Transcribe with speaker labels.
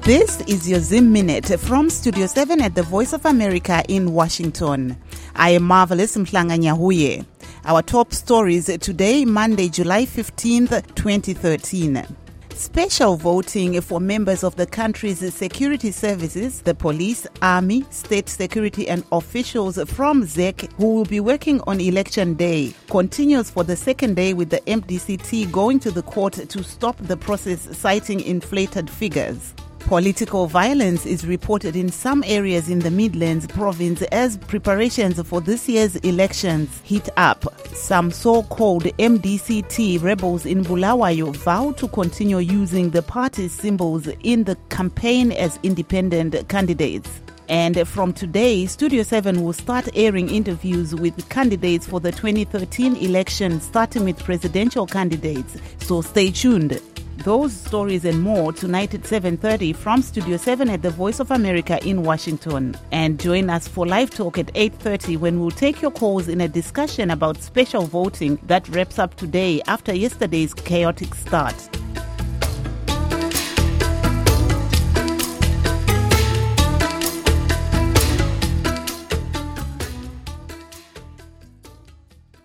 Speaker 1: This is your Zim Minute from Studio 7 at the Voice of America in Washington. I am Marvelous Mhlanga Nyahuye. Our top stories today, Monday, July 15th, 2013. Special voting for members of the country's security services, the police, army, state security and officials from ZEC who will be working on election day continues for the second day, with the MDCT going to the court to stop the process, citing inflated figures. Political violence is reported in some areas in the Midlands province as preparations for this year's elections heat up. Some so-called MDCT rebels in Bulawayo vow to continue using the party's symbols in the campaign as independent candidates. And from today, Studio 7 will start airing interviews with candidates for the 2013 election, starting with presidential candidates. So stay tuned. Those stories and more tonight at 7:30 from Studio 7 at the Voice of America in Washington. And join us for live talk at 8:30 when we'll take your calls in a discussion about special voting that wraps up today after yesterday's chaotic start.